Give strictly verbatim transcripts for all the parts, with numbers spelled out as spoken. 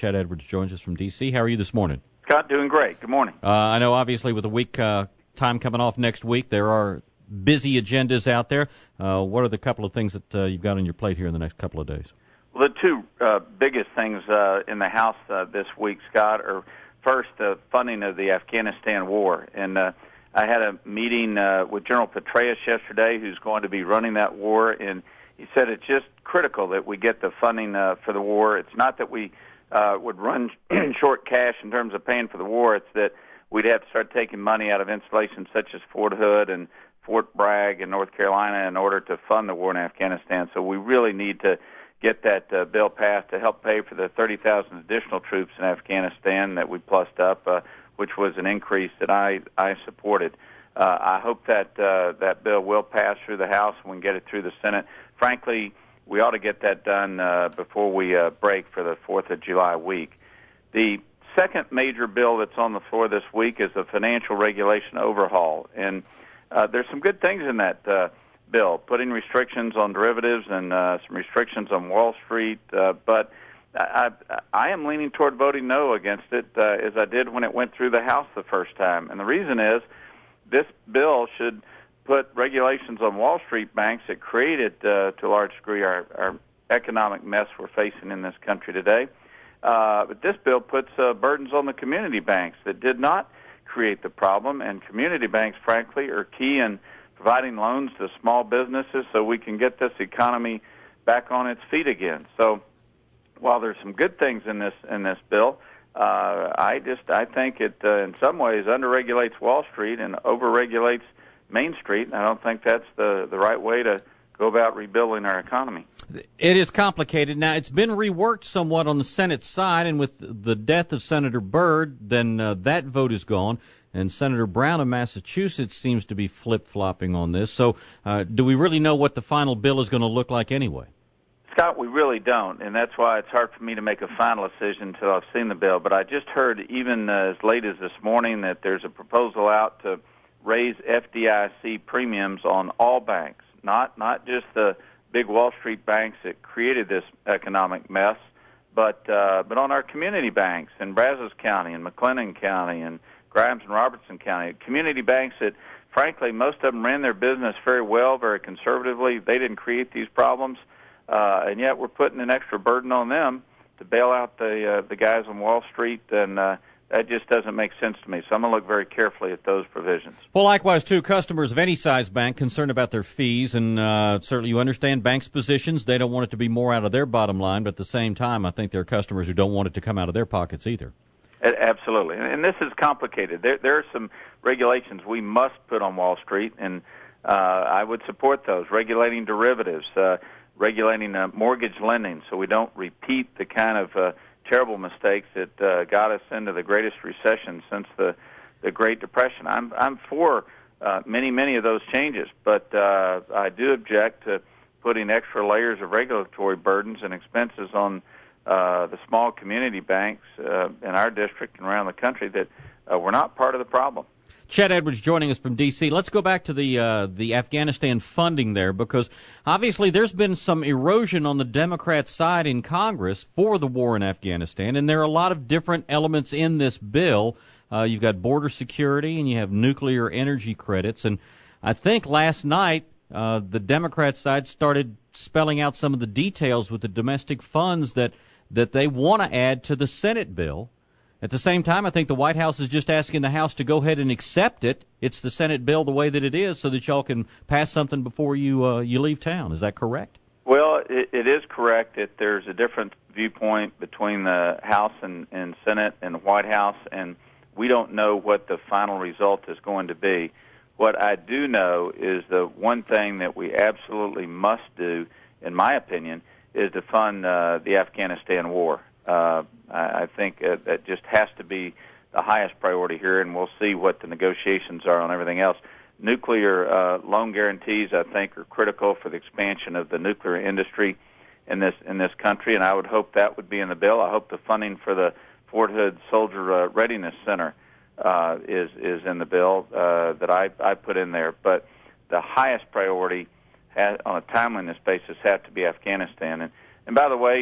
Chet Edwards joins us from D C How are you this morning? Scott, doing great. Good morning. Uh, I know, obviously, with the week uh, time coming off next week, there are busy agendas out there. Uh, what are the couple of things that uh, you've got on your plate here in the next couple of days? Well, the two uh, biggest things uh, in the House uh, this week, Scott, are first the funding of the Afghanistan war. And uh, I had a meeting uh, with General Petraeus yesterday, who's going to be running that war, and he said it's just critical that we get the funding uh, for the war. It's not that we uh, would run short cash in terms of paying for the war. It's that we'd have to start taking money out of installations such as Fort Hood and Fort Bragg in North Carolina in order to fund the war in Afghanistan. So we really need to get that uh, bill passed to help pay for the thirty thousand additional troops in Afghanistan that we plussed up, uh, which was an increase that I, I supported. Uh, I hope that uh, that bill will pass through the House and we can get it through the Senate. Frankly, we ought to get that done uh, before we uh, break for the fourth of July week. The second major bill that's on the floor this week is the financial regulation overhaul. And uh, there's some good things in that uh, bill, putting restrictions on derivatives and uh, some restrictions on Wall Street. Uh, but I, I, I am leaning toward voting no against it, uh, as I did when it went through the House the first time. And the reason is this bill should put regulations on Wall Street banks that created, uh, to a large degree, our, our economic mess we're facing in this country today. Uh, but this bill puts uh, burdens on the community banks that did not create the problem, and community banks, frankly, are key in providing loans to small businesses so we can get this economy back on its feet again. So while there's some good things in this in this bill, uh, I just I think it uh, in some ways underregulates Wall Street and overregulates Main Street, and I don't think that's the, the right way to go about rebuilding our economy. It is complicated. Now, it's been reworked somewhat on the Senate side, and with the death of Senator Byrd, then uh, that vote is gone, and Senator Brown of Massachusetts seems to be flip-flopping on this. So uh, do we really know what the final bill is going to look like anyway? Scott, we really don't, and that's why it's hard for me to make a final decision until I've seen the bill. But I just heard even uh, as late as this morning that there's a proposal out to raise F D I C premiums on all banks, not not just the big Wall Street banks that created this economic mess, but uh, but on our community banks in Brazos County and McLennan County and Grimes and Robertson County, community banks that, frankly, most of them ran their business very well, very conservatively. They didn't create these problems, uh, and yet we're putting an extra burden on them to bail out the uh, the guys on Wall Street, and uh, that just doesn't make sense to me. So I'm going to look very carefully at those provisions. Well, likewise, too, customers of any size bank concerned about their fees, and uh, certainly you understand banks' positions. They don't want it to be more out of their bottom line, but at the same time, I think there are customers who don't want it to come out of their pockets either. Absolutely. And this is complicated. There, there are some regulations we must put on Wall Street, and uh, I would support those. Regulating derivatives, uh, regulating uh, mortgage lending so we don't repeat the kind of uh, terrible mistakes that uh, got us into the greatest recession since the, the Great Depression. I'm, I'm for uh, many, many of those changes, but uh, I do object to putting extra layers of regulatory burdens and expenses on uh, the small community banks uh, in our district and around the country that uh, were not part of the problem. Chet Edwards joining us from D C Let's go back to the uh, the Afghanistan funding there, because obviously there's been some erosion on the Democrat side in Congress for the war in Afghanistan, and there are a lot of different elements in this bill. Uh, you've got border security, and you have nuclear energy credits, and I think last night uh, the Democrat side started spelling out some of the details with the domestic funds that, that they want to add to the Senate bill. At the same time, I think the White House is just asking the House to go ahead and accept it. It's the Senate bill the way that it is so that y'all can pass something before you uh, you leave town. Is that correct? Well, it, it is correct that there's a different viewpoint between the House and, and Senate and the White House, and we don't know what the final result is going to be. What I do know is the one thing that we absolutely must do, in my opinion, is to fund uh, the Afghanistan war. Uh, I think uh, that just has to be the highest priority here, and we'll see what the negotiations are on everything else. Nuclear uh, loan guarantees, I think, are critical for the expansion of the nuclear industry in this in this country, and I would hope that would be in the bill. I hope the funding for the Fort Hood Soldier uh, Readiness Center uh, is is in the bill uh, that I, I put in there. But the highest priority has, on a timeliness basis has to be Afghanistan. And, and by the way, uh,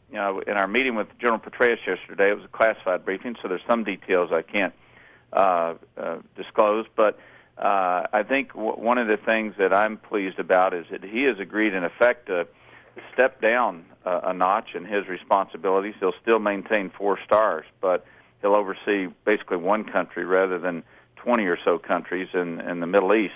you know, in our meeting with General Petraeus yesterday, it was a classified briefing, so there's some details I can't uh, uh, disclose. But uh, I think w- one of the things that I'm pleased about is that he has agreed, in effect, to step down uh, a notch in his responsibilities. He'll still maintain four stars, but he'll oversee basically one country rather than twenty or so countries in, in the Middle East.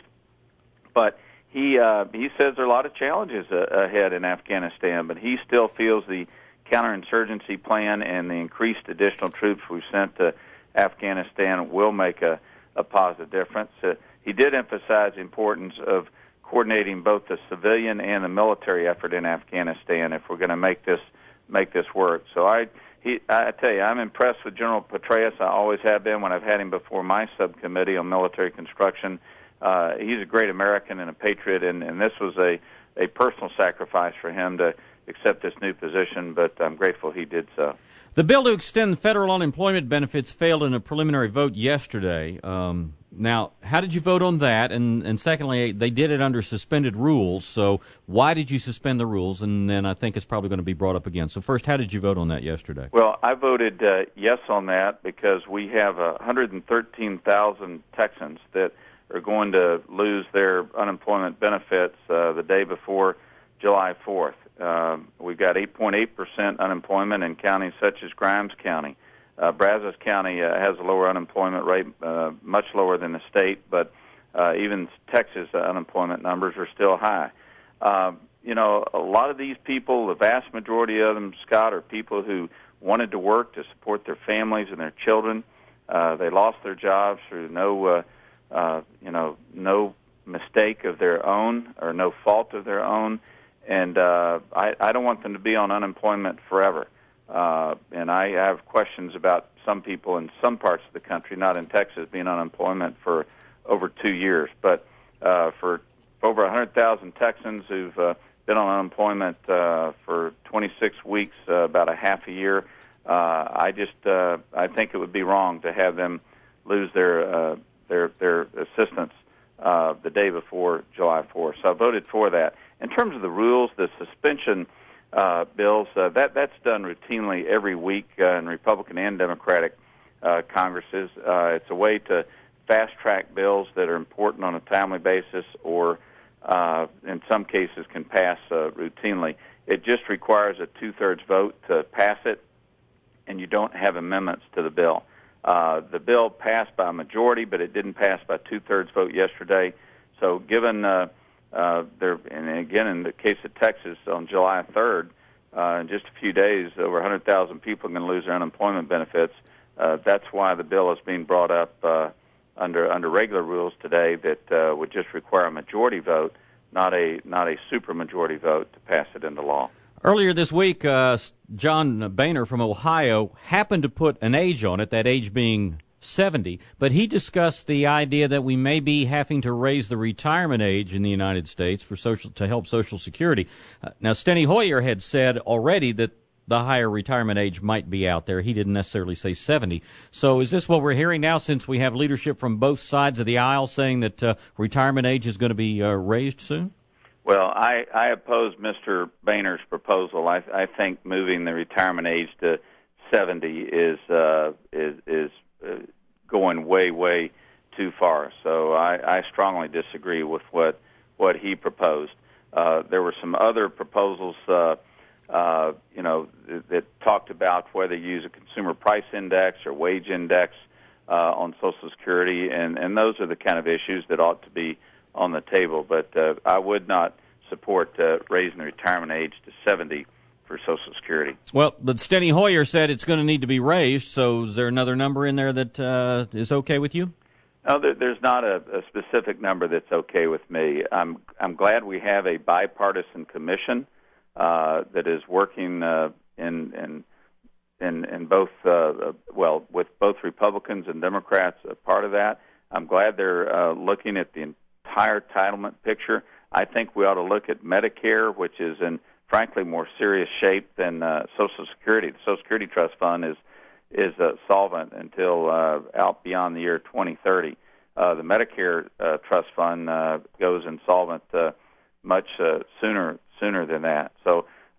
But he uh, he says there are a lot of challenges uh, ahead in Afghanistan, but he still feels the counterinsurgency plan and the increased additional troops we've sent to Afghanistan will make a, a positive difference. Uh, he did emphasize the importance of coordinating both the civilian and the military effort in Afghanistan if we're going to make this make this work. So I he I tell you, I'm impressed with General Petraeus. I always have been when I've had him before my subcommittee on military construction. Uh, he's a great American and a patriot, and, and this was a, a personal sacrifice for him to accept this new position, but I'm grateful he did so. The bill to extend federal unemployment benefits failed in a preliminary vote yesterday. Um, now, how did you vote on that? And, and secondly, they did it under suspended rules, so why did you suspend the rules? And then I think it's probably going to be brought up again. So first, how did you vote on that yesterday? Well, I voted uh, yes on that because we have uh, one hundred thirteen thousand Texans that are going to lose their unemployment benefits uh, the day before July fourth. Uh, we've got eight point eight percent unemployment in counties such as Grimes County. Uh, Brazos County uh, has a lower unemployment rate, uh, much lower than the state, but uh, even Texas uh, unemployment numbers are still high. Uh, you know, a lot of these people, the vast majority of them, Scott, are people who wanted to work to support their families and their children. Uh, they lost their jobs through no, uh, uh, you know, no mistake of their own or no fault of their own. And uh, I, I don't want them to be on unemployment forever. Uh, and I have questions about some people in some parts of the country, not in Texas, being on unemployment for over two years. But uh, for over one hundred thousand Texans who've uh, been on unemployment uh, for twenty-six weeks, uh, about a half a year, uh, I just uh, I think it would be wrong to have them lose their uh, their their assistance uh, the day before July fourth. So I voted for that. In terms of the rules, the suspension uh, bills, uh, that that's done routinely every week uh, in Republican and Democratic uh, Congresses. Uh, it's a way to fast-track bills that are important on a timely basis or, uh, in some cases, can pass uh, routinely. It just requires a two-thirds vote to pass it, and you don't have amendments to the bill. Uh, the bill passed by a majority, but it didn't pass by two-thirds vote yesterday. So given... Uh, Uh, there, and again, in the case of Texas, on July third, uh, in just a few days, over one hundred thousand people are going to lose their unemployment benefits. Uh, that's why the bill is being brought up uh, under under regular rules today that uh, would just require a majority vote, not a not a supermajority vote to pass it into law. Earlier this week, uh, John Boehner from Ohio happened to put an age on it, that age being seventy, but he discussed the idea that we may be having to raise the retirement age in the United States for social to help Social Security. Uh, now, Steny Hoyer had said already that the higher retirement age might be out there. He didn't necessarily say seventy. So is this what we're hearing now, since we have leadership from both sides of the aisle saying that uh, retirement age is going to be uh, raised soon? Well, I, I oppose Mister Boehner's proposal. I, I think moving the retirement age to seventy is uh, is is Uh, going way, way too far. So I, I strongly disagree with what what he proposed. Uh, there were some other proposals, uh, uh, you know, that, that talked about whether you use a consumer price index or wage index uh, on Social Security, and, and those are the kind of issues that ought to be on the table. But uh, I would not support uh, raising the retirement age to seventy for Social Security. Well, but Steny Hoyer said it's going to need to be raised, so is there another number in there that uh, is okay with you? No, there, there's not a, a specific number that's okay with me. I'm I'm glad we have a bipartisan commission uh, that is working uh, in in in, in both uh, well with both Republicans and Democrats a part of that. I'm glad they're uh, looking at the entire entitlement picture. I think we ought to look at Medicare, which is in frankly more serious shape than uh, Social Security. The Social Security Trust Fund is is uh, solvent until uh, out beyond the year twenty thirty. Uh, the Medicare uh, Trust Fund uh, goes insolvent uh, much uh, sooner sooner than that. So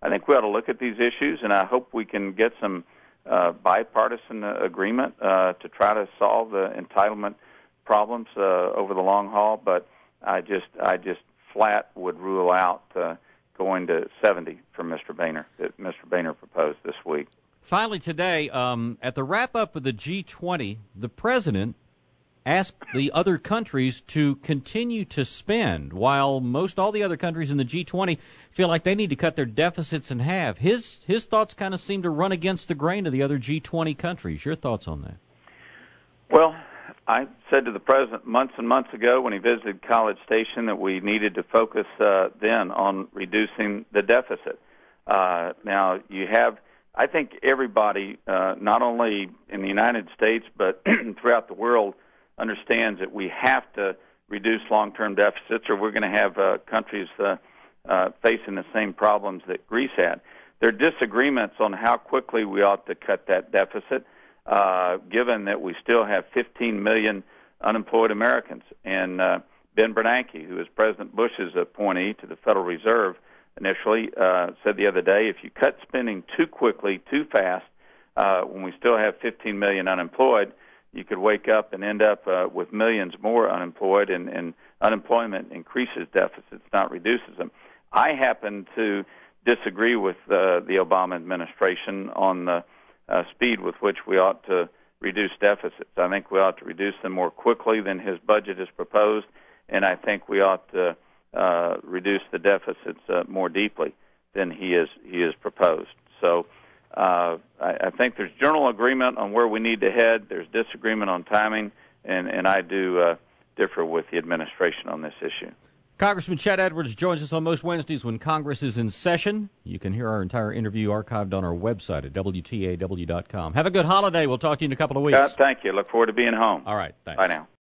I think we ought to look at these issues, and I hope we can get some uh, bipartisan uh, agreement uh, to try to solve the entitlement problems uh, over the long haul. But I just, I just flat would rule out uh, going to seventy for Mister Boehner that Mister Boehner proposed this week. Finally, today, um, at the wrap-up of the G twenty, the president asked the other countries to continue to spend, while most all the other countries in the G twenty feel like they need to cut their deficits in half. His his thoughts kind of seem to run against the grain of the other G twenty countries. Your thoughts on that? Well, I said to the president months and months ago when he visited College Station that we needed to focus uh, then on reducing the deficit. Uh, now, you have, I think everybody, uh, not only in the United States but throughout the world, understands that we have to reduce long-term deficits or we're going to have uh, countries uh, uh, facing the same problems that Greece had. There are disagreements on how quickly we ought to cut that deficit, uh, given that we still have fifteen million unemployed Americans. And uh, Ben Bernanke, who was President Bush's appointee to the Federal Reserve initially, uh, said the other day, if you cut spending too quickly, too fast, uh, when we still have fifteen million unemployed, you could wake up and end up uh, with millions more unemployed, and, and unemployment increases deficits, not reduces them. I happen to disagree with uh, the Obama administration on the uh, speed with which we ought to reduce deficits. I think we ought to reduce them more quickly than his budget is proposed, and I think we ought to uh, reduce the deficits uh, more deeply than he is he is proposed. So. Uh, I, I think there's general agreement on where we need to head. There's disagreement on timing, and, and I do uh, differ with the administration on this issue. Congressman Chet Edwards joins us on most Wednesdays when Congress is in session. You can hear our entire interview archived on our website at W T A W dot com. Have a good holiday. We'll talk to you in a couple of weeks. Uh, thank you. Look forward to being home. All right. Thanks. Bye now.